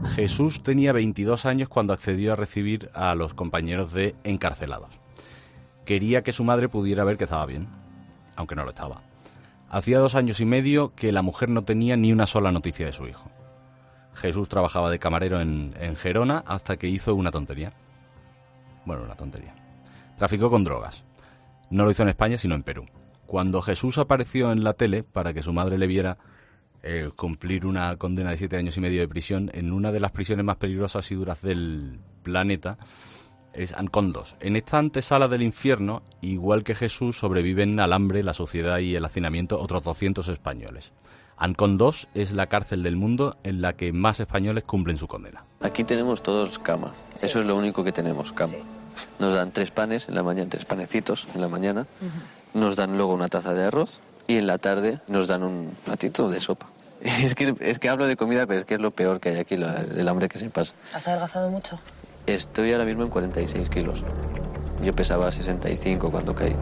Jesús tenía 22 años cuando accedió a recibir a los compañeros de encarcelados. Quería que su madre pudiera ver que estaba bien, aunque no lo estaba. Hacía 2 años y medio que la mujer no tenía ni una sola noticia de su hijo. Jesús trabajaba de camarero en Gerona hasta que hizo una tontería. Bueno, una tontería. Traficó con drogas. No lo hizo en España, sino en Perú. Cuando Jesús apareció en la tele para que su madre le viera cumplir una condena de 7 años y medio de prisión en una de las prisiones más peligrosas y duras del planeta, es Ancón 2. En esta antesala del infierno, igual que Jesús, sobreviven al hambre, la suciedad y el hacinamiento otros 200 españoles. Ancón 2 es la cárcel del mundo en la que más españoles cumplen su condena. Aquí tenemos todos cama. Sí. Eso es lo único que tenemos, cama. Sí. Nos dan 3 panes en la mañana, 3 panecitos en la mañana. Nos dan luego una taza de arroz y en la tarde nos dan un platito de sopa. Es que hablo de comida, pero es que es lo peor que hay aquí, el hambre que se pasa. ¿Has adelgazado mucho? Estoy ahora mismo en 46 kilos. Yo pesaba 65 cuando caí.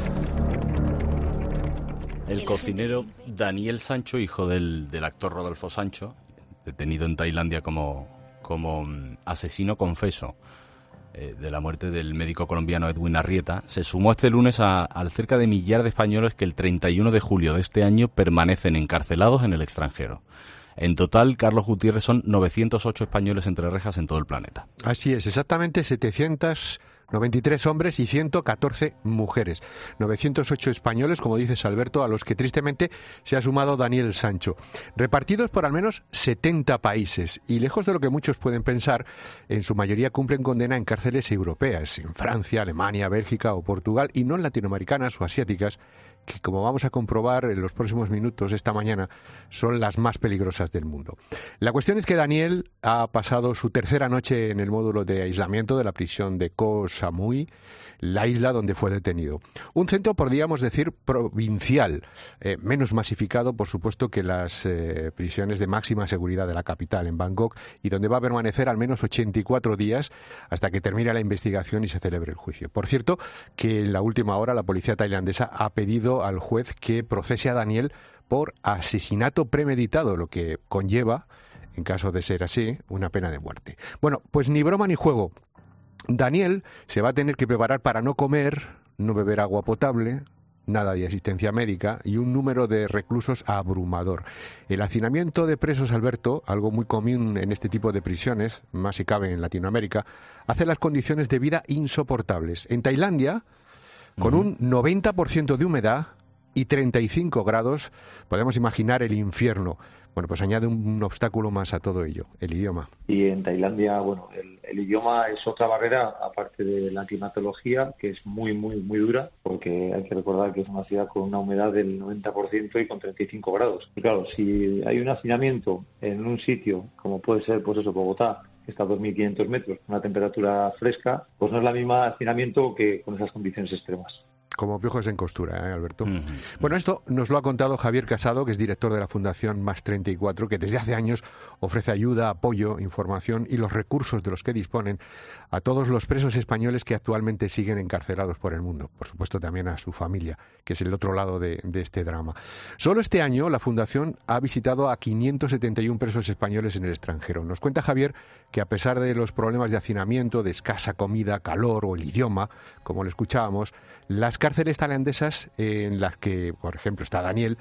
El cocinero Daniel Sancho, hijo del actor Rodolfo Sancho, detenido en Tailandia como asesino confeso de la muerte del médico colombiano Edwin Arrieta, se sumó este lunes al cerca de millar de españoles que el 31 de julio de este año permanecen encarcelados en el extranjero. En total, Carlos Gutiérrez, son 908 españoles entre rejas en todo el planeta. Así es, exactamente 793 hombres y 114 mujeres. 908 españoles, como dices, Alberto, a los que tristemente se ha sumado Daniel Sancho. Repartidos por al menos 70 países. Y lejos de lo que muchos pueden pensar, en su mayoría cumplen condena en cárceles europeas, en Francia, Alemania, Bélgica o Portugal, y no en latinoamericanas o asiáticas, que, como vamos a comprobar en los próximos minutos esta mañana, son las más peligrosas del mundo. La cuestión es que Daniel ha pasado su tercera noche en el módulo de aislamiento de la prisión de Koh Samui, la isla donde fue detenido. Un centro, podríamos decir, provincial, menos masificado, por supuesto, que las prisiones de máxima seguridad de la capital, en Bangkok, y donde va a permanecer al menos 84 días hasta que termine la investigación y se celebre el juicio. Por cierto, que en la última hora la policía tailandesa ha pedido al juez que procese a Daniel por asesinato premeditado, lo que conlleva, en caso de ser así, una pena de muerte. Bueno, pues ni broma ni juego. Daniel se va a tener que preparar para no comer, no beber agua potable, nada de asistencia médica y un número de reclusos abrumador. El hacinamiento de presos, Alberto, algo muy común en este tipo de prisiones, más si cabe en Latinoamérica, hace las condiciones de vida insoportables. En Tailandia, con un 90% de humedad y 35 grados, podemos imaginar el infierno. Bueno, pues añade un obstáculo más a todo ello, el idioma. Y en Tailandia, bueno, el idioma es otra barrera, aparte de la climatología, que es muy, muy, muy dura, porque hay que recordar que es una ciudad con una humedad del 90% y con 35 grados. Y claro, si hay un hacinamiento en un sitio, como puede ser, pues eso, Bogotá, que está a 2.500 metros, con una temperatura fresca, pues no es la misma hacinamiento que con esas condiciones extremas. Como piojos en costura, Alberto. Bueno, esto nos lo ha contado Javier Casado, que es director de la Fundación Más 34, que desde hace años ofrece ayuda, apoyo, información y los recursos de los que disponen a todos los presos españoles que actualmente siguen encarcelados por el mundo. Por supuesto, también a su familia, que es el otro lado de este drama. Solo este año la Fundación ha visitado a 571 presos españoles en el extranjero. Nos cuenta Javier que a pesar de los problemas de hacinamiento, de escasa comida, calor o el idioma, como lo escuchábamos, las cárceles tailandesas en las que, por ejemplo, está Daniel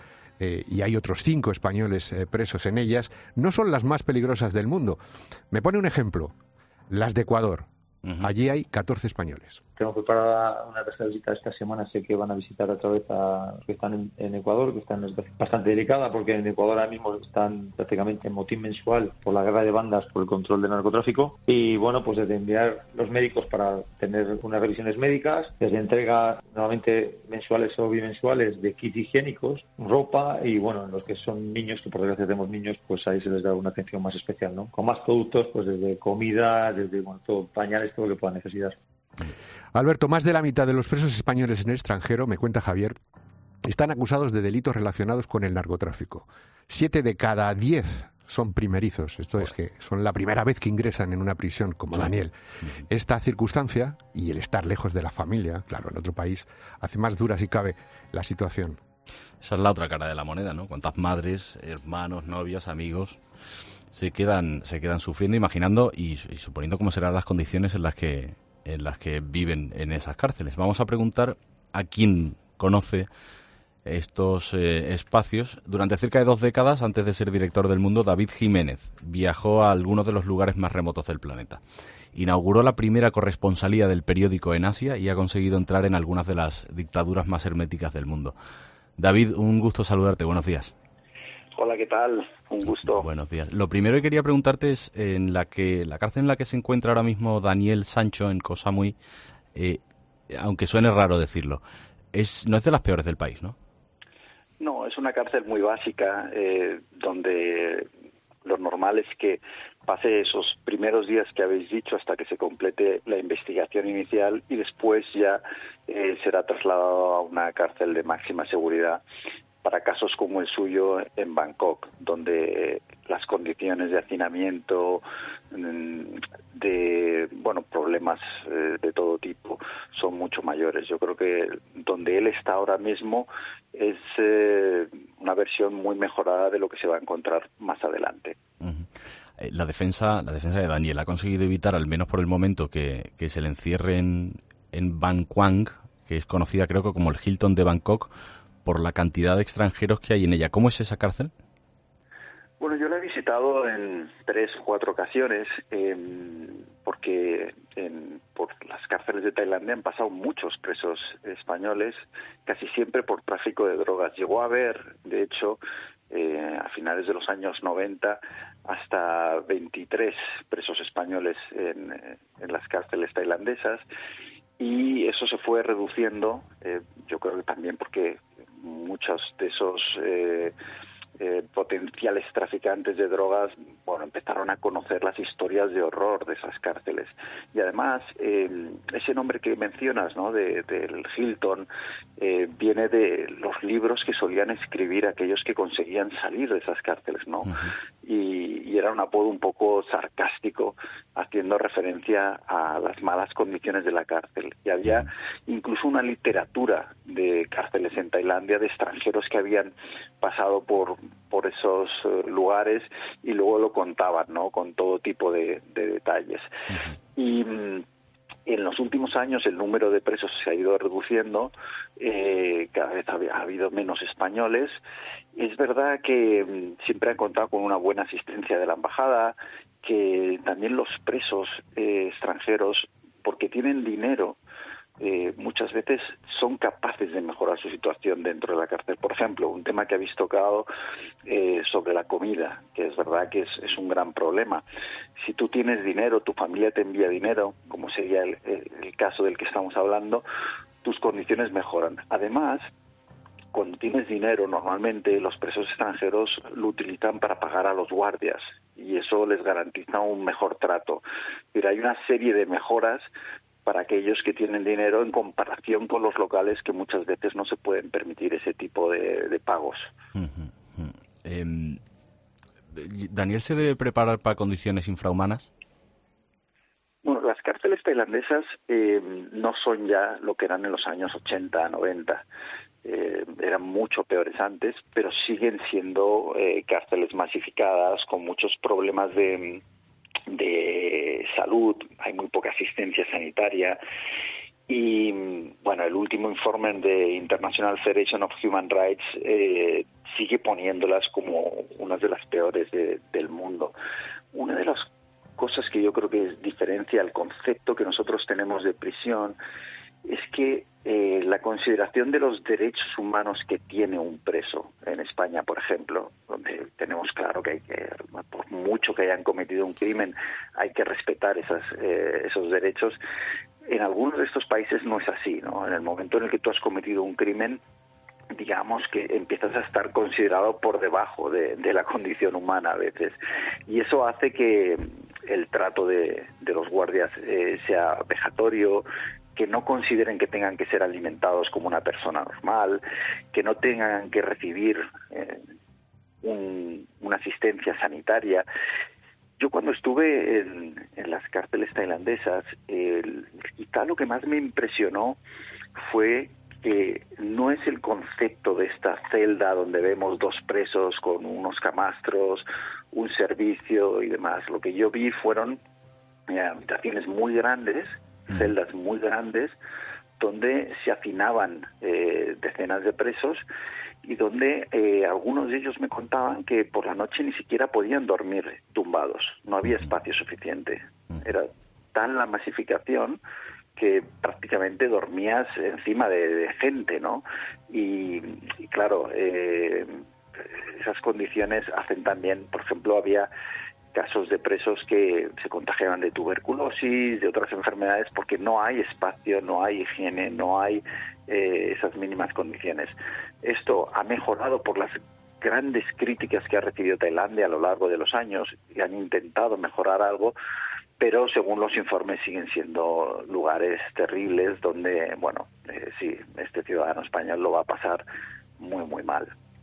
y hay otros 5 españoles presos en ellas, no son las más peligrosas del mundo. Me pone un ejemplo, las de Ecuador. Allí hay 14 españoles. Tengo preparada una tercera visita esta semana. Sé que van a visitar otra vez a los que están en Ecuador, que están en una situación bastante delicada, porque en Ecuador ahora mismo están prácticamente en motín mensual por la guerra de bandas, por el control del narcotráfico. Y bueno, pues desde enviar los médicos para tener unas revisiones médicas, desde entrega normalmente mensuales o bimensuales de kits higiénicos, ropa, y bueno, en los que son niños, que por desgracia tenemos niños, pues ahí se les da una atención más especial, ¿no? Con más productos, pues desde comida, desde todo, pañales, todo lo que puedan necesitar. Alberto, más de la mitad de los presos españoles en el extranjero, me cuenta Javier, están acusados de delitos relacionados con el narcotráfico. 7 de cada 10 son primerizos, esto es que son la primera vez que ingresan en una prisión, como Daniel. Esta circunstancia y el estar lejos de la familia, claro, en otro país, hace más dura, si cabe, la situación. Esa es la otra cara de la moneda, ¿no? Cuántas madres, hermanos, novias, amigos se quedan sufriendo, imaginando y suponiendo cómo serán las condiciones en las que viven en esas cárceles. Vamos a preguntar a quién conoce estos espacios. Durante cerca de 2 décadas, antes de ser director del Mundo, David Jiménez viajó a algunos de los lugares más remotos del planeta. Inauguró la primera corresponsalía del periódico en Asia y ha conseguido entrar en algunas de las dictaduras más herméticas del mundo. David, un gusto saludarte. Buenos días. Hola, ¿qué tal? Un gusto. Buenos días. Lo primero que quería preguntarte es la cárcel en la que se encuentra ahora mismo Daniel Sancho en Koh Samui, aunque suene raro decirlo, no es de las peores del país, ¿no? No, es una cárcel muy básica, donde lo normal es que pase esos primeros días que habéis dicho hasta que se complete la investigación inicial y después ya será trasladado a una cárcel de máxima seguridad para casos como el suyo en Bangkok, donde las condiciones de hacinamiento, de problemas de todo tipo son mucho mayores. Yo creo que donde él está ahora mismo es una versión muy mejorada de lo que se va a encontrar más adelante. Uh-huh. La defensa de Daniel ha conseguido evitar, al menos por el momento, que se le encierre en Ban Quang, que es conocida creo que como el Hilton de Bangkok, por la cantidad de extranjeros que hay en ella. ¿Cómo es esa cárcel? Bueno, yo la he visitado en 3 o 4 ocasiones, porque por las cárceles de Tailandia han pasado muchos presos españoles, casi siempre por tráfico de drogas. Llegó a haber, de hecho, a finales de los años 90, hasta 23 presos españoles en las cárceles tailandesas, y eso se fue reduciendo, yo creo que también porque muchos de esos potenciales traficantes de drogas, empezaron a conocer las historias de horror de esas cárceles. Y además, ese nombre que mencionas, ¿no?, del Hilton, viene de los libros que solían escribir aquellos que conseguían salir de esas cárceles, ¿no? Uh-huh. Y era un apodo un poco sarcástico, haciendo referencia a las malas condiciones de la cárcel. Y había incluso una literatura de cárceles en Tailandia de extranjeros que habían pasado por esos lugares y luego lo contaban, ¿no?, con todo tipo de detalles. Uh-huh. Y en los últimos años el número de presos se ha ido reduciendo, cada vez ha habido menos españoles. Es verdad que siempre han contado con una buena asistencia de la embajada, que también los presos extranjeros, porque tienen dinero, muchas veces son capaces de mejorar su situación dentro de la cárcel. Por ejemplo, un tema que habéis tocado sobre la comida, que es verdad que es un gran problema. Si tú tienes dinero, tu familia te envía dinero, como sería el caso del que estamos hablando, tus condiciones mejoran. Además, cuando tienes dinero, normalmente los presos extranjeros lo utilizan para pagar a los guardias y eso les garantiza un mejor trato. Pero hay una serie de mejoras para aquellos que tienen dinero en comparación con los locales que muchas veces no se pueden permitir ese tipo de pagos. ¿Daniel se debe preparar para condiciones infrahumanas? Bueno, las cárceles tailandesas no son ya lo que eran en los años 80, 90. Eran mucho peores antes, pero siguen siendo cárceles masificadas, con muchos problemas de salud, hay muy poca asistencia sanitaria y el último informe de International Federation of Human Rights sigue poniéndolas como una de las peores del mundo. Una de las cosas que yo creo que diferencia el concepto que nosotros tenemos de prisión es que la consideración de los derechos humanos que tiene un preso en España, por ejemplo, donde tenemos claro que por mucho que hayan cometido un crimen, hay que respetar esos derechos. En algunos de estos países no es así, ¿no? En el momento en el que tú has cometido un crimen, digamos que empiezas a estar considerado por debajo de la condición humana a veces. Y eso hace que el trato de los guardias sea vejatorio, que no consideren que tengan que ser alimentados como una persona normal, que no tengan que recibir una asistencia sanitaria. Yo cuando estuve en las cárceles tailandesas, quizá lo que más me impresionó fue que no es el concepto de esta celda donde vemos 2 presos con unos camastros, un servicio y demás. Lo que yo vi fueron habitaciones muy grandes, celdas muy grandes, donde se hacinaban decenas de presos y donde algunos de ellos me contaban que por la noche ni siquiera podían dormir tumbados, no había espacio suficiente. Era tan la masificación que prácticamente dormías encima de gente, ¿no? Y claro, esas condiciones hacen también, por ejemplo, había casos de presos que se contagiaban de tuberculosis, de otras enfermedades, porque no hay espacio, no hay higiene, no hay esas mínimas condiciones. Esto ha mejorado por las grandes críticas que ha recibido Tailandia a lo largo de los años y han intentado mejorar algo, pero según los informes siguen siendo lugares terribles donde, bueno, sí, este ciudadano español lo va a pasar muy, muy mal.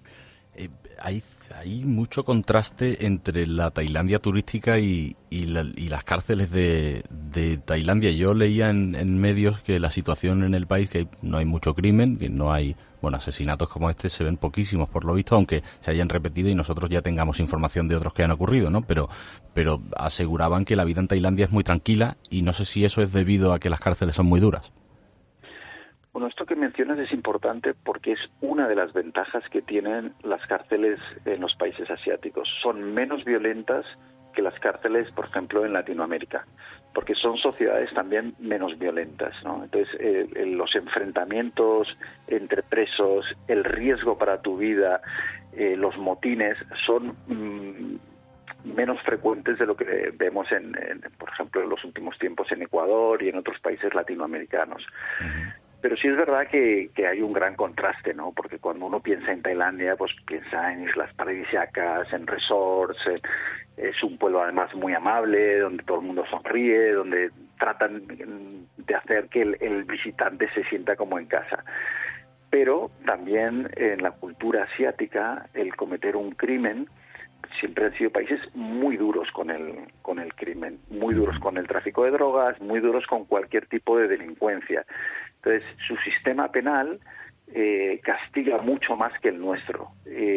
Hay mucho contraste entre la Tailandia turística y las cárceles de Tailandia. Yo leía en medios que la situación en el país, que no hay mucho crimen, que no hay, bueno, asesinatos como este se ven poquísimos por lo visto, aunque se hayan repetido y nosotros ya tengamos información de otros que han ocurrido, ¿no? Pero aseguraban que la vida en Tailandia es muy tranquila y no sé si eso es debido a que las cárceles son muy duras. Bueno, esto que mencionas es importante porque es una de las ventajas que tienen las cárceles en los países asiáticos. Son menos violentas que las cárceles, por ejemplo, en Latinoamérica, porque son sociedades también menos violentas, ¿no? Entonces, los enfrentamientos entre presos, el riesgo para tu vida, los motines son menos frecuentes de lo que vemos por ejemplo, en los últimos tiempos en Ecuador y en otros países latinoamericanos. Pero sí es verdad que hay un gran contraste, ¿no? Porque cuando uno piensa en Tailandia, pues piensa en islas paradisíacas, en resorts, es un pueblo además muy amable, donde todo el mundo sonríe, donde tratan de hacer que el visitante se sienta como en casa. Pero también en la cultura asiática, el cometer un crimen, siempre han sido países muy duros con el crimen, muy duros con el tráfico de drogas, muy duros con cualquier tipo de delincuencia. Entonces, su sistema penal castiga mucho más que el nuestro.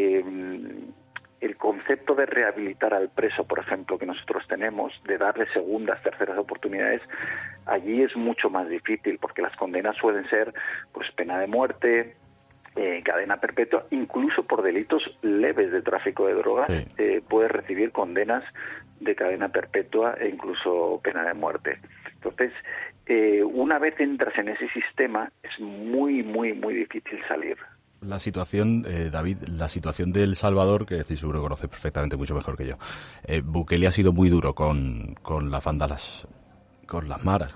El concepto de rehabilitar al preso, por ejemplo, que nosotros tenemos, de darle segundas, terceras oportunidades, allí es mucho más difícil, porque las condenas suelen ser pues pena de muerte, cadena perpetua, incluso por delitos leves de tráfico de drogas, puedes recibir condenas de cadena perpetua e incluso pena de muerte. Entonces, una vez entras en ese sistema, es muy, muy, muy difícil salir. La situación, David, la situación de El Salvador, que estoy seguro conoces perfectamente, mucho mejor que yo. Bukele ha sido muy duro con las vándalas, con las maras,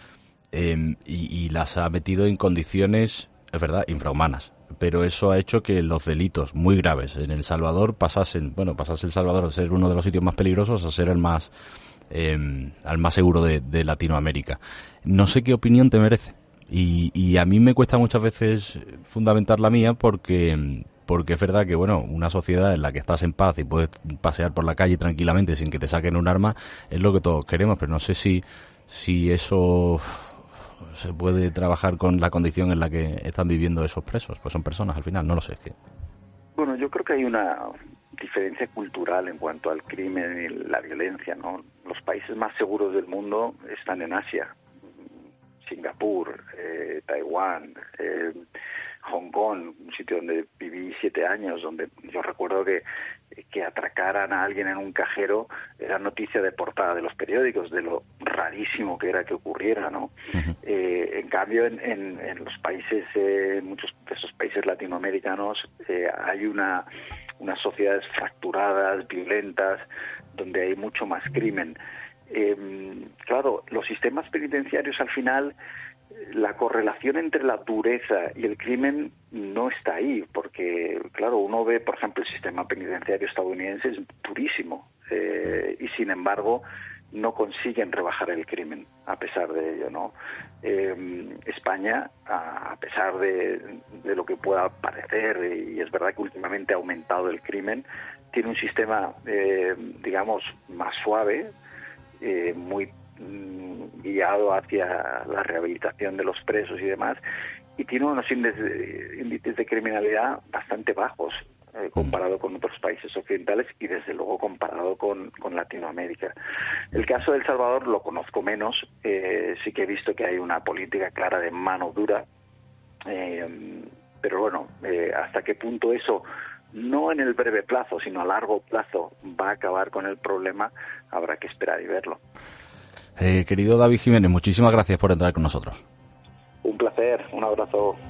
y las ha metido en condiciones, es verdad, infrahumanas. Pero eso ha hecho que los delitos muy graves en El Salvador pasase El Salvador a ser uno de los sitios más peligrosos a ser al más seguro de Latinoamérica. No sé qué opinión te merece. Y a mí me cuesta muchas veces fundamentar la mía porque es verdad que, bueno, una sociedad en la que estás en paz y puedes pasear por la calle tranquilamente sin que te saquen un arma es lo que todos queremos, pero no sé si eso se puede trabajar con la condición en la que están viviendo esos presos. Pues son personas al final, no lo sé. Bueno, yo creo que hay una diferencia cultural en cuanto al crimen y la violencia, ¿no? Los países más seguros del mundo están en Asia. Singapur, Taiwán, Hong Kong, un sitio donde viví 7 años, donde yo recuerdo que atracaran a alguien en un cajero era noticia de portada de los periódicos, de lo rarísimo que era que ocurriera, ¿no? En cambio, en los países, muchos de esos países latinoamericanos, hay unas sociedades fracturadas, violentas, donde hay mucho más crimen. Claro, los sistemas penitenciarios al final, la correlación entre la dureza y el crimen no está ahí, porque claro, uno ve, por ejemplo, el sistema penitenciario estadounidense es durísimo, y sin embargo no consiguen rebajar el crimen a pesar de ello, ¿no? España, a pesar de lo que pueda parecer, y es verdad que últimamente ha aumentado el crimen, tiene un sistema, digamos, más suave, muy guiado hacia la rehabilitación de los presos y demás, y tiene unos índices de criminalidad bastante bajos. comparado con otros países occidentales y desde luego comparado con Latinoamérica. El caso de El Salvador lo conozco menos, sí que he visto que hay una política clara de mano dura, pero bueno, hasta qué punto eso, no en el breve plazo, sino a largo plazo, va a acabar con el problema, habrá que esperar y verlo. Querido David Jiménez, muchísimas gracias por entrar con nosotros. Un placer, un abrazo.